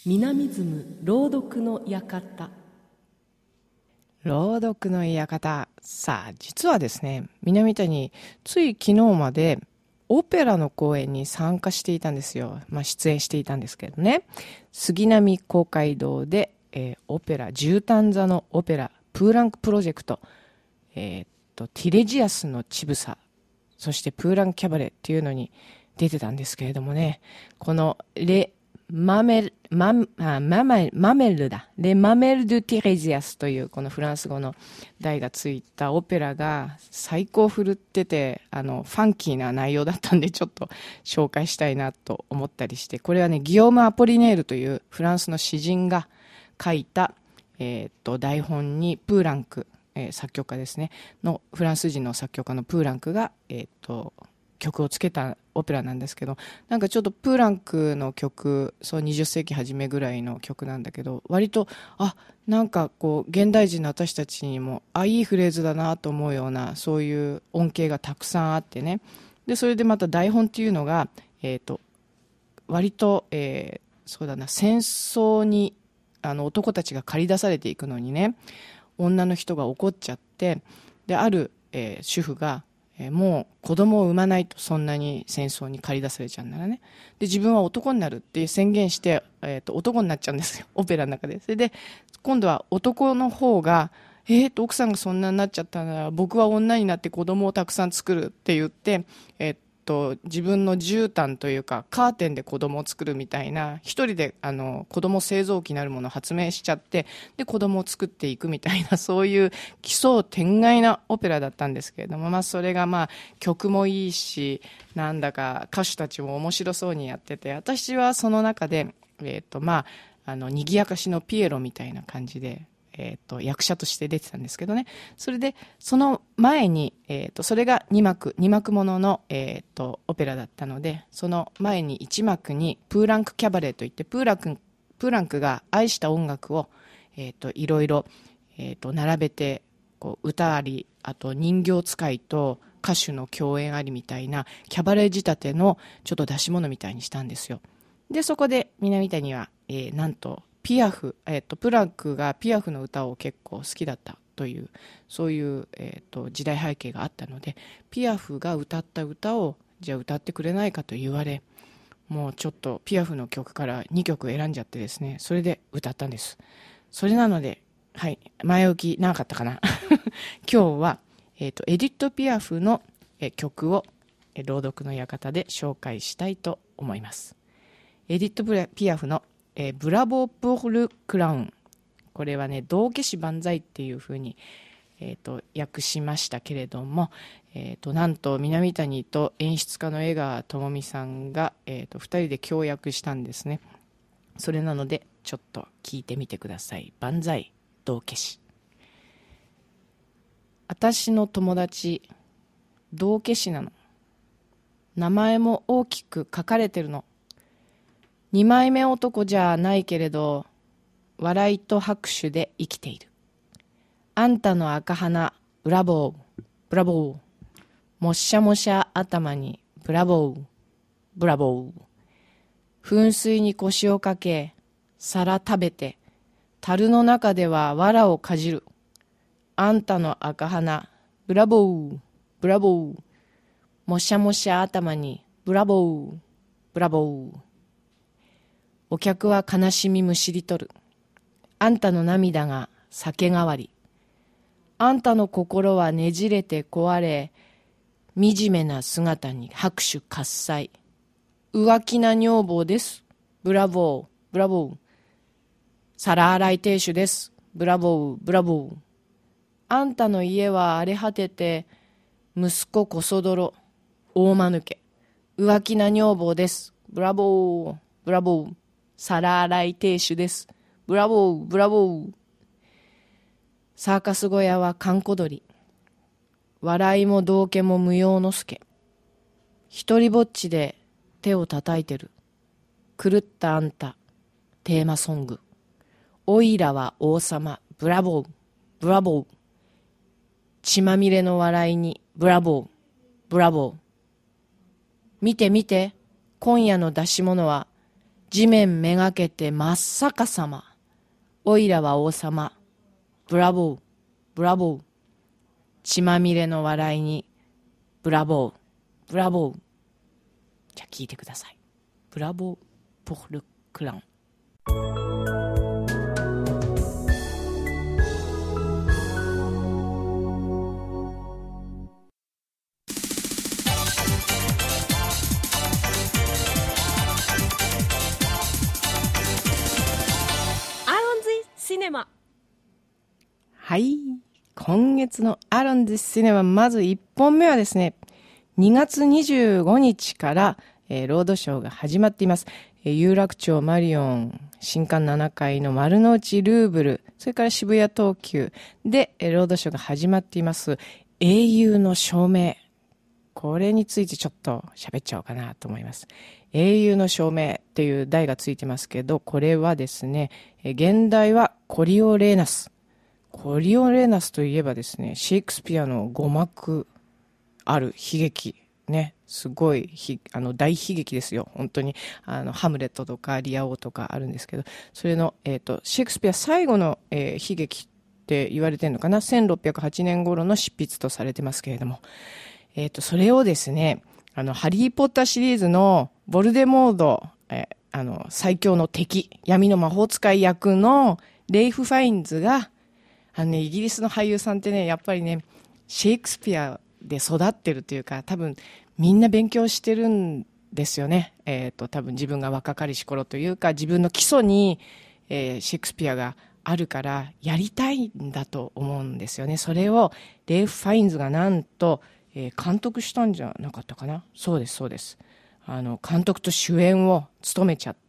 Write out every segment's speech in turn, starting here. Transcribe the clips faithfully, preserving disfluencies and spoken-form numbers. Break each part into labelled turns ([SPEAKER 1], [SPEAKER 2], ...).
[SPEAKER 1] 南ズ朗読の館。
[SPEAKER 2] 朗読の館。さあ、実はですね、南谷、つい昨日までオペラの公演に参加していたんですよ。まあ、出演していたんですけどね。杉並公会堂で、えー、オペラ、絨毯座のオペラ、プーランクプロジェクト、えー、っと、ティレジアスの乳房、そしてプーランキャバレっていうのに出てたんですけれどもね、このレ、マメル、マ、あ、マメ、マメルだ。レ・マメル・ドゥ・ティレジアスというこのフランス語の題がついたオペラが最高振るってて、あの、ファンキーな内容だったんでちょっと紹介したいなと思ったりして、これはね、ギヨーム・アポリネールというフランスの詩人が書いた、えー、っと、台本にプーランク、えー、作曲家ですね、の、フランス人の作曲家のプーランクが、えー、っと、曲をつけたオペラなんですけど、なんかちょっとプーランクの曲、そうにじゅっ世紀初めぐらいの曲なんだけど、割と、あ、なんかこう、現代人の私たちにも、あ、いいフレーズだなと思うような、そういう音形がたくさんあってね。で、それでまた台本っていうのが、えっと、割と、えー、そうだな、戦争に、あの、男たちが駆り出されていくのにね、女の人が怒っちゃって、で、ある、えー、主婦が、えー、もう子供を産まないと、そんなに戦争に駆り出されちゃうならね。で、自分は男になるって宣言して、えっと、男になっちゃうんですよ。オペラの中で。それで、今度は男の方が、えーと、奥さんがそんなになっちゃったなら、僕は女になって子供をたくさん作るって言って、えっと、自分の絨毯というか、カーテンで子供を作るみたいな、一人で、あの、子供製造機なるものを発明しちゃって、で、子供を作っていくみたいな、そういう奇想天外なオペラだったんですけれども、まあ、それがまあ、曲もいいし、なんだか歌手たちも面白そうにやってて、私はその中で、えっと、まあ、あの、賑やかしのピエロみたいな感じで、えっと、役者として出てたんですけどね。それで、その前に、えっと、それがに幕、に幕ものの、えっと、オペラだったので、その前にいち幕に、プーランクキャバレーといって、プーランク、プーランクが愛した音楽を、えっと、いろいろ、えっと、並べて、こう、歌あり、あと人形使いと歌手の共演ありみたいな、キャバレー仕立ての、ちょっと出し物みたいにしたんですよ。で、そこで、南谷は、えー、なんと、ピアフ、えっと、プランクがピアフの歌を結構好きだったという、そういう、えっと、時代背景があったので、ピアフが歌った歌を、じゃあ歌ってくれないかと言われ、もうちょっとピアフの曲からにきょく選んじゃってですね、それで歌ったんです。それなので、はい、前置き長かったかな。今日は、えっと、エディット・ピアフのえ曲を、え朗読の館で紹介したいと思います。エディット・ピアフのえー、ブラボー・プール・クラウン。これはね、道化師万歳っていうふうに、えー、と訳しましたけれども、えー、となんと南谷と演出家の江川智美さんが、えー、とふたりで協約したんですね。それなのでちょっと聞いてみてください。万歳、道化師。私の友達、道化師なの。名前も大きく書かれてるの。二枚目男じゃないけれど、笑いと拍手で生きている。あんたの赤鼻、ブラボー、ブラボー。もっしゃもしゃ頭に、ブラボー、ブラボー。噴水に腰をかけ、皿食べて、樽の中では藁をかじる。あんたの赤鼻、ブラボー、ブラボー。もしゃもしゃ頭に、ブラボー、ブラボー。お客は悲しみむしり取る。あんたの涙が酒代わり。あんたの心はねじれて壊れ、惨めな姿に拍手喝采。浮気な女房です。ブラボー、ブラボー。皿洗い亭主です。ブラボー、ブラボー。あんたの家は荒れ果てて、息子こそ泥、大間抜け。浮気な女房です。ブラボー、ブラボー。皿洗い亭主です。ブラボー、ブラボー。サーカス小屋は閑古鳥。笑いも道化も無用の助。一人ぼっちで手を叩いてる。狂ったあんた、テーマソング。おいらは王様、ブラボー、ブラボー。血まみれの笑いに、ブラボー、ブラボー。見て見て、今夜の出し物は、 地面めがけて真っ逆さま。おいらは王様。ブラボー、ブラボー。血まみれの笑いに、ブラボー、ブラボー。じゃあ聞いてください。ブラボー、pour le clan。
[SPEAKER 1] シネマ。
[SPEAKER 2] はい。今月のアロンズシネマ、まずいっぽんめはですね、にがつにじゅうごにちから、えー、ロードショーが始まっています。えー、有楽町マリオン、新館ななかいの丸の内ルーブル、それから渋谷東急で、えー、ロードショーが始まっています。英雄の証明。これについてちょっと喋っちゃおうかなと思います。英雄の証明っていう題がついてますけど、これはですね、現代はコリオレーナス。コリオレーナスといえばですね、シェイクスピアの語幕ある悲劇。ね、すごいひあの大悲劇ですよ。本当にあのハムレットとかリア王とかあるんですけど、それの、えーと、シェイクスピア最後の、えー、悲劇って言われてるのかな。せんろっぴゃくはちねん頃の執筆とされてますけれども、えっと、それをですね、あの、ハリーポッターシリーズのボルデモード、えあの、最強の敵、闇の魔法使い役のレイフ・ファインズが、あのね、イギリスの俳優さんってね、やっぱりね、シェイクスピアで育ってるというか、多分みんな勉強してるんですよね。えっと、多分自分が若かりし頃というか、自分の基礎に、えー、シェイクスピアがあるからやりたいんだと思うんですよね。それをレイフ・ファインズがなんと、えー、監督したんじゃなかったかな。そうですそうです。あの監督と主演を務めちゃって、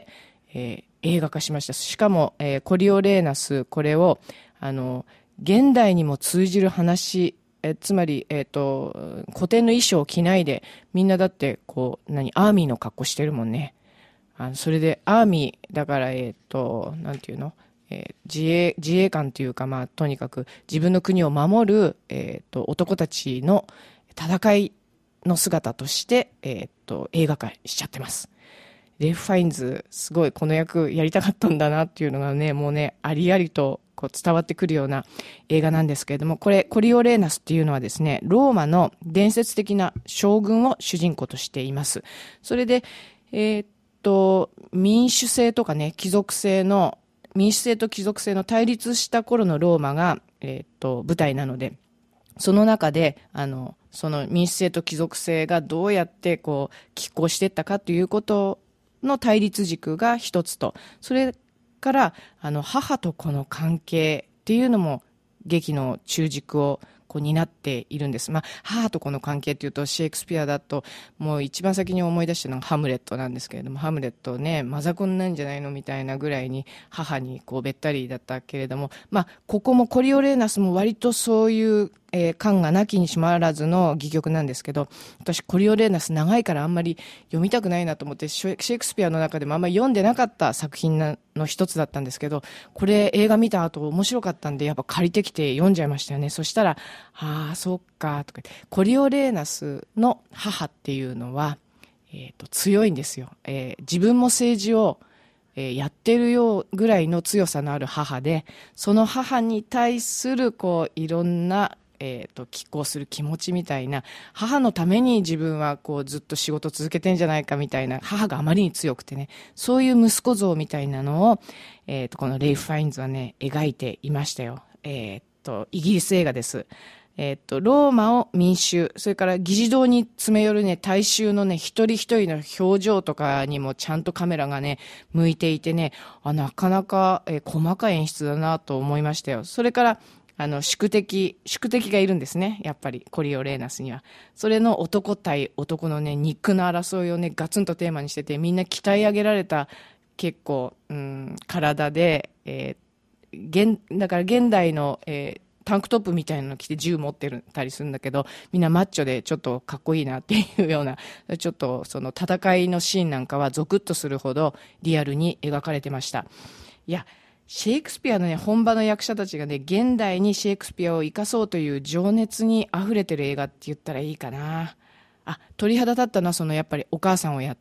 [SPEAKER 2] えー、映画化しました。しかも、えー、コリオレーナス、これをあの現代にも通じる話、えー、つまり、えーと、古典の衣装を着ないで、みんなだってこう何アーミーの格好してるもんね。あのそれでアーミーだからえっ、ー、となんていうの。えー、自衛、自衛官というか、まあ、とにかく自分の国を守る、えー、と男たちの戦いの姿として、えー、と映画化しちゃってます。レイフ・ファインズ、すごいこの役やりたかったんだなっていうのがね、もうね、ありありとこう伝わってくるような映画なんですけれども、これ、コリオレーナスっていうのはですね、ローマの伝説的な将軍を主人公としています。それで、えー、と、民主制とかね、貴族制の民主制と貴族制の対立した頃のローマが、えっと、舞台なので、その中で、あの、その民主制と貴族制がどうやってこう、拮抗していったかということの対立軸が一つと、それから、あの、母と子の関係っていうのも、劇の中軸をこう担っているんです。まあ、母と子の関係っていうと、シェイクスピアだと、もう一番先に思い出したのがハムレットなんですけれども、ハムレットね、マザコンなんじゃないのみたいなぐらいに、母にこうべったりだったけれども、まあ、ここもコリオレーナスも割とそういう、えー、感がなきにしもあらずの戯曲なんですけど、私コリオレーナス長いからあんまり読みたくないなと思って、シェイクスピアの中でもあんまり読んでなかった作品なの一つだったんですけど、これ映画見た後面白かったんで、やっぱ借りてきて読んじゃいましたよね。そしたら、ああ、そっか、とか言って、コリオレーナスの母っていうのは、えっと、強いんですよ。えー、自分も政治をえー、やってるようぐらいの強さのある母で、その母に対するこういろんなえーと、拮抗する気持ちみたいな、母のために自分はこうずっと仕事続けてんじゃないかみたいな、母があまりに強くてね、そういう息子像みたいなのを、えーと、このレイフ・ファインズはね、描いていましたよ。えーと、イギリス映画です。えっと、ローマを民衆、それから議事堂に詰め寄るね、大衆のね、一人一人の表情とかにもちゃんとカメラがね、向いていてね、あ、なかなか、えー、細かい演出だなと思いましたよ。それから、あの、宿敵、宿敵がいるんですね。やっぱり、コリオレーナスには。それの男対男のね、肉の争いをね、ガツンとテーマにしてて、みんな鍛え上げられた、結構、うん、体で、えー、現、だから現代の、えータンクトップみたいなの着て銃持ってたりするんだけど、みんなマッチョでちょっとかっこいいなっていうような、ちょっとその戦いのシーンなんかはゾクッとするほどリアルに描かれてました。いや、シェイクスピアのね、本場の役者たちがね、現代にシェイクスピアを生かそうという情熱に溢れてる映画って言ったらいいかな。あ、鳥肌立ったのはそのやっぱりお母さんをやった、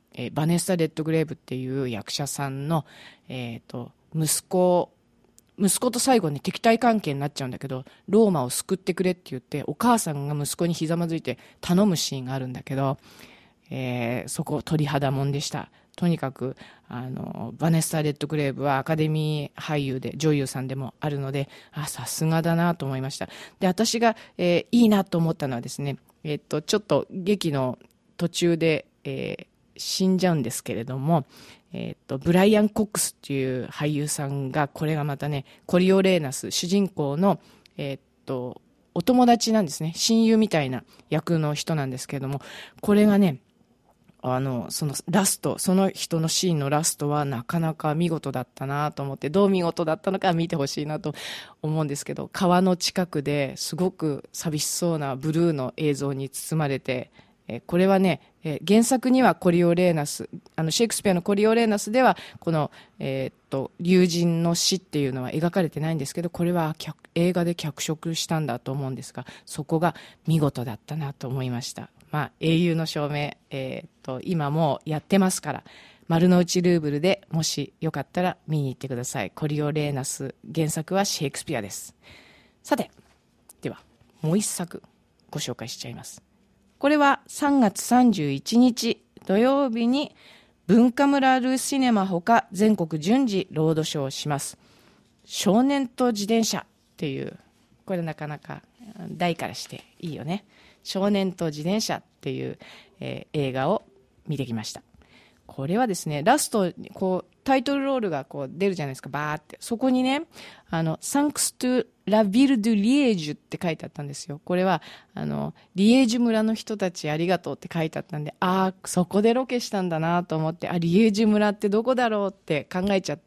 [SPEAKER 2] えー、バネッサ・レッドグレーブっていう役者さんの、えーと、息子、息子と最後に敵対関係になっちゃうんだけど、ローマを救ってくれって言って、お母さんが息子にひざまずいて頼むシーンがあるんだけど、えー、そこ鳥肌もんでした。とにかく、あの、バネッサ・レッドグレーブはアカデミー俳優で、女優さんでもあるので、あ、さすがだなと思いました。で、私が、えー、いいなと思ったのはですね、えっと、ちょっと劇の途中で、えー、死んじゃうんですけれども、えっと、ブライアン・コックスっていう俳優さんが、これがまたね、コリオレーナス、主人公の、えっと、お友達なんですね。親友みたいな役の人なんですけれども、これがね、あの、そのラスト、その人のシーンのラストはなかなか見事だったなと思って、どう見事だったのか見てほしいなと思うんですけど、川の近くですごく寂しそうなブルーの映像に包まれて、えこれはね、え原作にはコリオレーナス、あのシェイクスピアのコリオレーナスではこの、えー、っと友人の死っていうのは描かれてないんですけど、これは映画で脚色したんだと思うんですが、そこが見事だったなと思いました。まあ、英雄の証明、えー、っと今もうやってますから、丸の内ルーブルでもしよかったら見に行ってください。コリオレーナス、原作はシェイクスピアです。さて、ではもう一作ご紹介しちゃいます。これはさんがつさんじゅういちにち土曜日に文化村ルシネマほか全国順次ロードショーします。少年と自転車っていう、これなかなか題からしていいよね。少年と自転車っていう、えー、映画を見てきました。これはですね、ラストこうタイトルロールがこう出るじゃないですか、バーって。そこにね、あの、Thanks to La Ville de Liège って書いてあったんですよ。これは、あの、リエージュ村の人たちありがとうって書いてあったんで、ああ、そこでロケしたんだなと思って、あ、リエージュ村ってどこだろうって考えちゃって、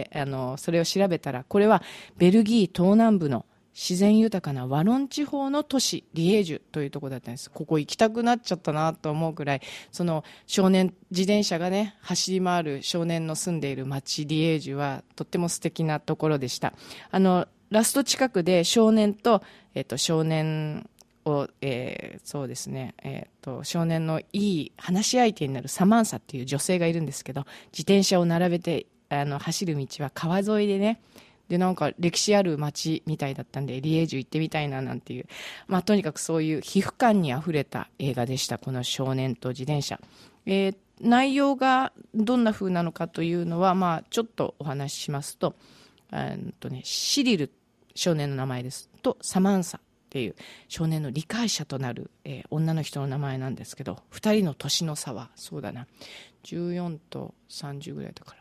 [SPEAKER 2] あの、それを調べたら、これはベルギー東南部の自然豊かなワロン地方の都市リエージュというところだったんです。ここ行きたくなっちゃったなと思うくらい、その少年自転車がね走り回る少年の住んでいる町リエージュはとっても素敵なところでした。あのラスト近くで少年と、えっと、少年を、えー、そうですね、えっと少年のいい話し相手になるサマンサっていう女性がいるんですけど、自転車を並べてあの走る道は川沿いでね、でなんか歴史ある街みたいだったんで、リエージュ行ってみたいななんていう、まあとにかくそういう皮膚感にあふれた映画でした。この少年と自転車、えー、内容がどんな風なのかというのは、まあちょっとお話ししますと、えーとね、シリル少年の名前ですと、サマンサっていう少年の理解者となる、えー、女の人の名前なんですけど、ふたりの年の差はそうだな、じゅうよんとさんじゅうぐらいだから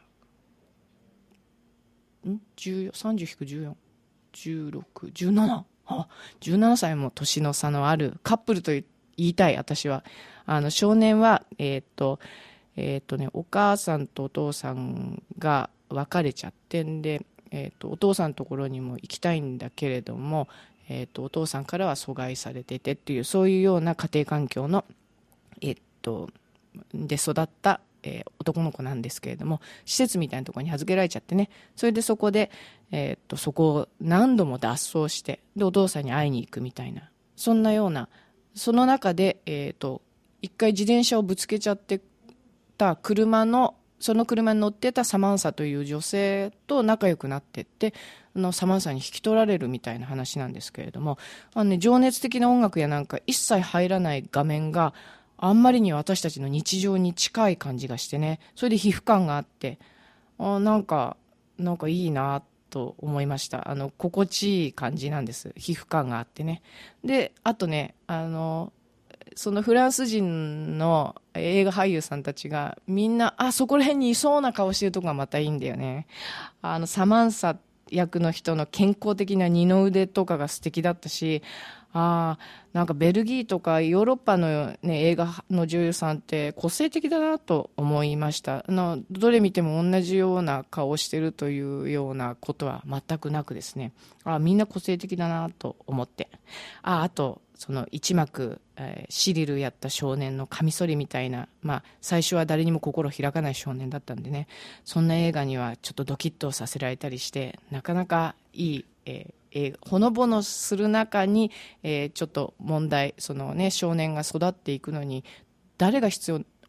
[SPEAKER 2] んさんじゅう引くじゅうよん、じゅうろく、じゅうなな、あ、じゅうななさいも年の差のあるカップルと言いたい。私はあの少年はえー、っとえー、っとねお母さんとお父さんが別れちゃってんで、えー、っとお父さんのところにも行きたいんだけれども、えー、っとお父さんからは阻害されててっていう、そういうような家庭環境のえー、っとで育ったえー、男の子なんですけれども、施設みたいなところに預けられちゃってね、それでそこで、えー、っとそこを何度も脱走して、でお父さんに会いに行くみたいな、そんなような、その中で、えー、っと一回自転車をぶつけちゃってた車のその車に乗ってたサマンサという女性と仲良くなってって、あのサマンサに引き取られるみたいな話なんですけれども、あの、ね、情熱的な音楽やなんか一切入らない画面があんまりに私たちの日常に近い感じがしてね、それで皮膚感があって、あ、なんかなんかいいなと思いました。あの心地いい感じなんです。皮膚感があってね。で、あとね、あのそのフランス人の映画俳優さんたちがみんな、あそこら辺にいそうな顔してるとこがまたいいんだよね。あのサマンサ役の人の健康的な二の腕とかが素敵だったし、ああ、なんかベルギーとかヨーロッパの、ね、映画の女優さんって個性的だなと思いました。あのどれ見ても同じような顔をしてるというようなことは全くなくですね、あ、みんな個性的だなと思って、ああとその一幕、えー、シリルやった少年のカミソリみたいな、まあ、最初は誰にも心開かない少年だったんでね、そんな映画にはちょっとドキッとさせられたりして、なかなかいい、えーえー、ほのぼのする中に、えー、ちょっと問題、そのね、少年が育っていくのに誰が必要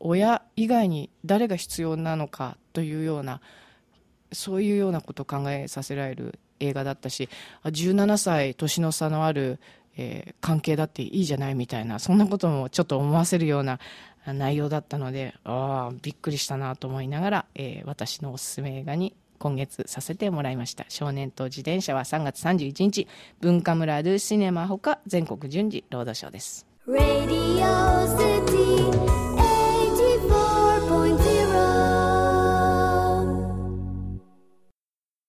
[SPEAKER 2] 親以外に誰が必要なのかというような、そういうようなことを考えさせられる映画だったし、じゅうななさい年の差のある、えー関係だっていいじゃないみたいな、そんなこともちょっと思わせるような内容だったので、ああびっくりしたなと思いながら、えー私のおすすめ映画に今月させてもらいました。少年と自転車はさんがつさんじゅういちにち、文化村ドゥシネマほか全国順次ロードショーです。
[SPEAKER 3] Radio City